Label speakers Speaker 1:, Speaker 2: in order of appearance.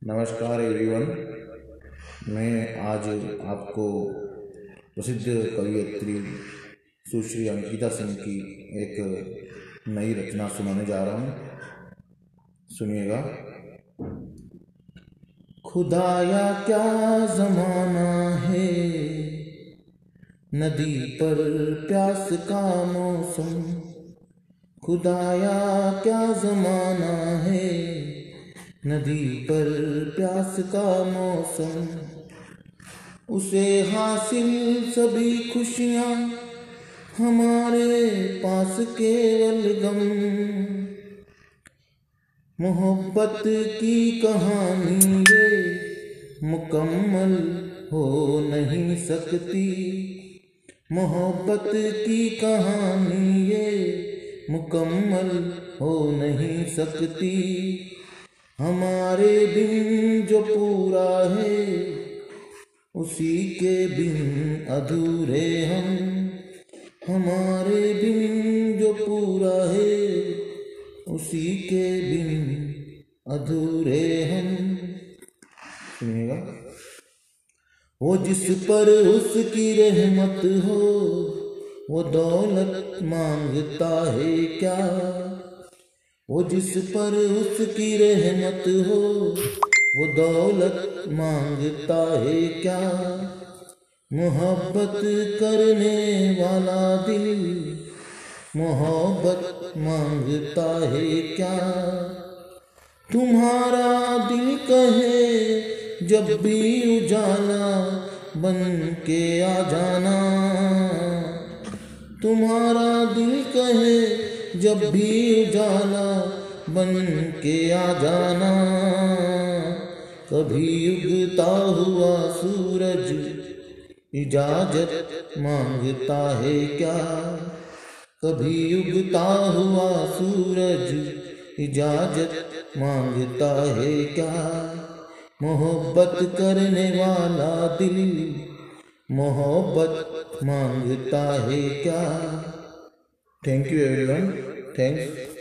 Speaker 1: नमस्कार एवरीवन। मैं आज आपको प्रसिद्ध कवयित्री सुश्री अंकिता सिंह की एक नई रचना सुनाने जा रहा हूँ। सुनिएगा। खुदाया क्या ज़माना है, नदी पर प्यास का मौसम। खुदाया क्या ज़माना है, नदी पर प्यास का मौसम। उसे हासिल सभी खुशियाँ, हमारे पास केवल गम। मोहब्बत की कहानी ये मुकम्मल हो नहीं सकती। मोहब्बत की कहानी ये मुकम्मल हो नहीं सकती। हमारे बिन जो पूरा है, उसी के बिन अधूरे हम। हमारे बिन जो पूरा है, उसी के बिन अधूरे हम। सुनिएगा। वो जिस पर उसकी रहमत हो, वो दौलत मांगता है क्या। वो जिस पर उसकी रहमत हो, वो दौलत मांगता है क्या। मोहब्बत करने वाला दिल मोहब्बत मांगता है क्या। तुम्हारा दिल कहे जब भी उजाला बन के आ जाना। तुम्हारा दिल कहे जब भी उजाला बन के आ जाना। कभी उगता हुआ सूरज इजाजत मांगता है क्या। कभी उगता हुआ सूरज इजाजत मांगता है क्या। मोहब्बत करने वाला दिल मोहब्बत मांगता है क्या। Thank you everyone. थैंक्स।